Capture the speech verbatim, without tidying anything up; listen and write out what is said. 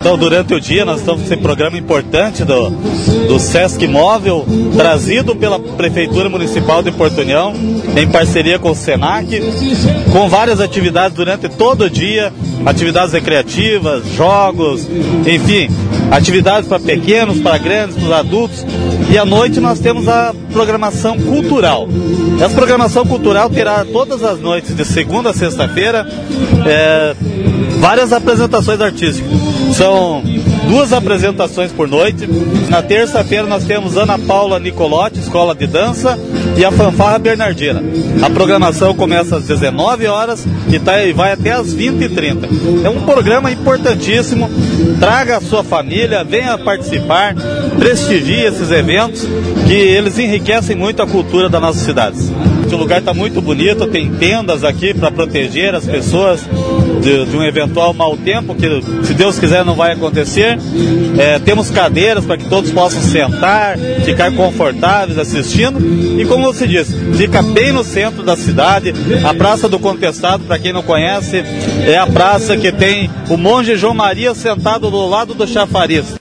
Então, durante o dia, nós estamos com esse programa importante do, do Sesc Móvel, trazido pela Prefeitura Municipal de Porto União, em parceria com o Senac, com várias atividades durante todo o dia, atividades recreativas, jogos, enfim, atividades para pequenos, para grandes, para os adultos. E à noite nós temos a programação cultural. Essa programação cultural terá todas as noites, de segunda a sexta-feira, é, várias apresentações artísticas. São duas apresentações por noite. Na terça-feira nós temos Ana Paula Nicolotti, Escola de Dança, e a Fanfarra Bernardina. A programação começa às dezenove horas e, tá, e vai até às vinte e trinta. É um programa importantíssimo. Traga a sua família, venha participar, prestigie esses eventos, que eles enriquecem muito a cultura das nossas cidades. O lugar está muito bonito, tem tendas aqui para proteger as pessoas de, de um eventual mau tempo, que se Deus quiser não vai acontecer. É, temos cadeiras para que todos possam sentar, ficar confortáveis assistindo. E como você disse, fica bem no centro da cidade. A Praça do Contestado, para quem não conhece, é a praça que tem o monge João Maria sentado do lado do chafariz.